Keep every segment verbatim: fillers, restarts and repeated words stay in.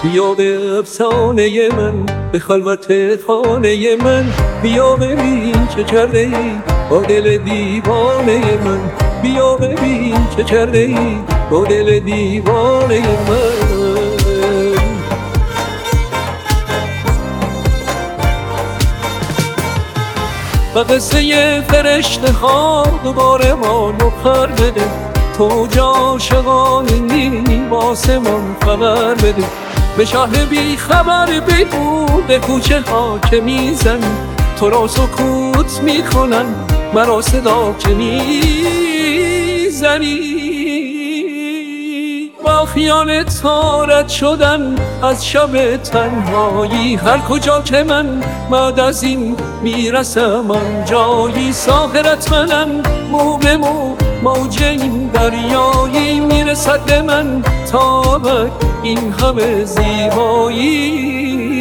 بیا به افسانه من، به خلوت خانه من. بیا ببین چه کرده ای با دل دیوانه من. بیا ببین چه کرده ای با دل دیوانه من. و قصه فرشته ها دوباره ما رو پر بده. تو عاشقانی واسمان خبر بده. به شهر بی خبر بگو به کوچه ها که میزن، تو را سکوت میکنن مرا صدا که میزنی. با خیانت رد شدن از شب تنهایی، هر کجا که من بعد از این میرسم آنجایی. ساحرت منم مو به مو موج این دریایی، میرسد به من تا این همه زیبایی.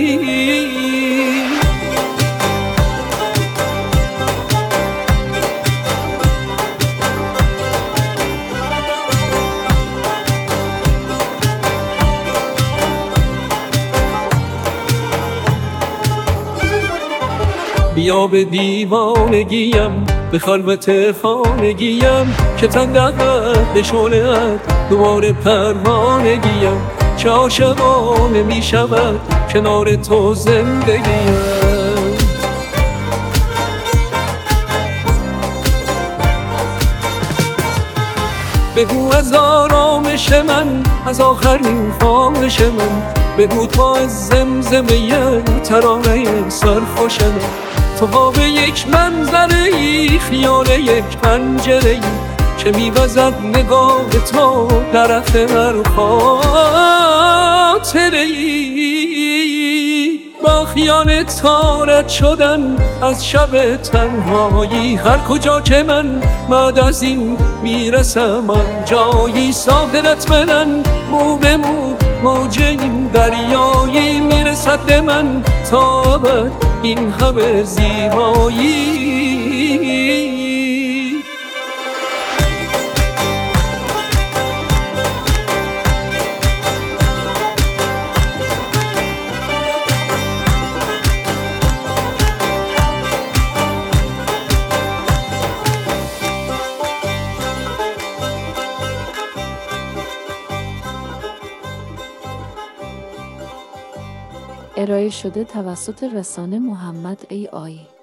بیا به دیوانگیم، به خلوت خانگیم، که تن دهد شعله‌ات دوباره پروانگیم. چه عاشقانه می شود کنار تو زندگیم. بگو از آرامش من، از آخرین خواهش من، بگو تا از زمزمه ترانه سرخوش من. تو خواب یک منظره ای، خیال یک پنجره ای، که میوزد نگاه تو درخت هر خاطره ای. با خیانت رد شدن از شب تنهایی، هر کجا که من بعد از این میرسم آنجایی. ساحرت منم مو به مو موج این دریایی، میرسد به من تا این همه زیبایی. ارائه شده توسط رسانه محمد ای آی.